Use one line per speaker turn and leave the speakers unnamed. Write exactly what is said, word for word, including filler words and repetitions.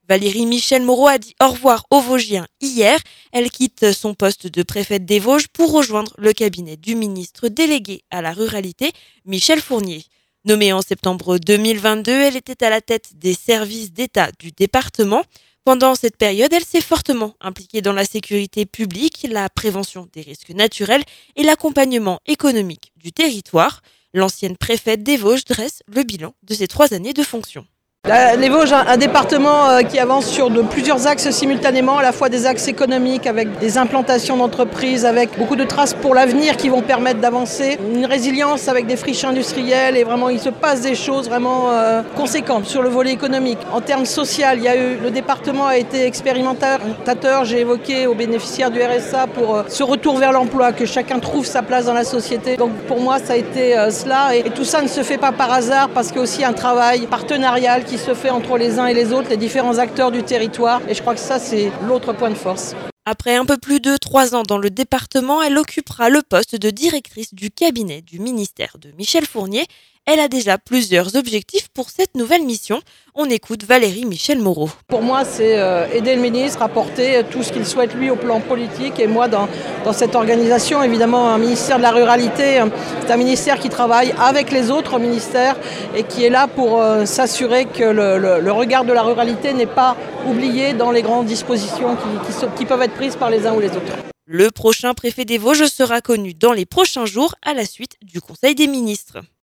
Valérie Michel Moreau a dit au revoir aux Vosgiens hier. Elle quitte son poste de préfète des Vosges pour rejoindre le cabinet du ministre délégué à la ruralité, Michel Fournier. Nommée en septembre deux mille vingt-deux, elle était à la tête des services d'État du département. Pendant cette période, elle s'est fortement impliquée dans la sécurité publique, la prévention des risques naturels et l'accompagnement économique du territoire. L'ancienne préfète des Vosges dresse le bilan de ses trois années de fonction.
La, les Vosges, un, un département euh, qui avance sur de plusieurs axes simultanément, à la fois des axes économiques avec des implantations d'entreprises, avec beaucoup de traces pour l'avenir qui vont permettre d'avancer, une résilience avec des friches industrielles et vraiment il se passe des choses vraiment euh, conséquentes sur le volet économique. En termes social, il y a eu, le département a été expérimentateur, j'ai évoqué aux bénéficiaires du R S A pour euh, ce retour vers l'emploi, que chacun trouve sa place dans la société. Donc pour moi ça a été euh, cela et, et tout ça ne se fait pas par hasard parce qu'il y a aussi un travail partenarial qui se fait entre les uns et les autres, les différents acteurs du territoire. Et je crois que ça, c'est l'autre point de force.
Après un peu plus de trois ans dans le département, elle occupera le poste de directrice du cabinet du ministère de Michel Fournier. Elle a déjà plusieurs objectifs pour cette nouvelle mission. On écoute Valérie Michel Moreau.
Pour moi, c'est euh, aider le ministre à porter tout ce qu'il souhaite lui au plan politique. Et moi, dans, dans cette organisation, évidemment, un ministère de la ruralité, c'est un ministère qui travaille avec les autres ministères et qui est là pour euh, s'assurer que le, le, le regard de la ruralité n'est pas oublié dans les grandes dispositions qui, qui, sont, qui peuvent être prises par les uns ou les autres.
Le prochain préfet des Vosges sera connu dans les prochains jours à la suite du Conseil des ministres.